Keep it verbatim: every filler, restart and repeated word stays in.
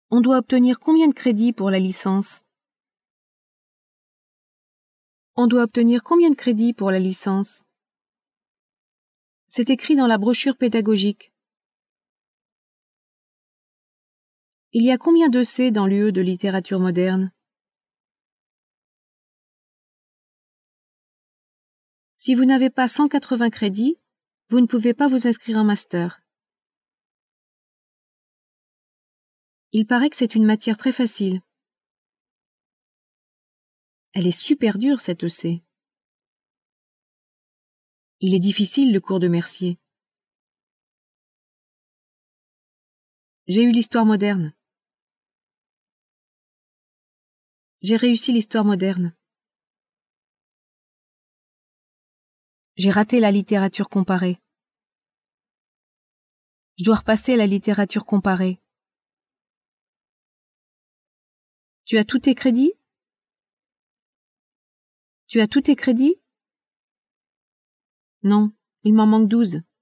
On doit obtenir combien de crédits pour la licence? On doit obtenir combien de crédits pour la licence? C'est écrit dans la brochure pédagogique. Il y a combien de C dans l'U E de littérature moderne? Si vous n'avez pas cent quatre-vingts crédits, vous ne pouvez pas vous inscrire en master. Il paraît que c'est une matière très facile. Elle est super dure, cette E C. Il est difficile, le cours de Mercier. J'ai eu l'histoire moderne. J'ai réussi l'histoire moderne. J'ai raté la littérature comparée. Je dois repasser la littérature comparée. Tu as tous tes crédits? Tu as tous tes crédits? Non, il m'en manque douze.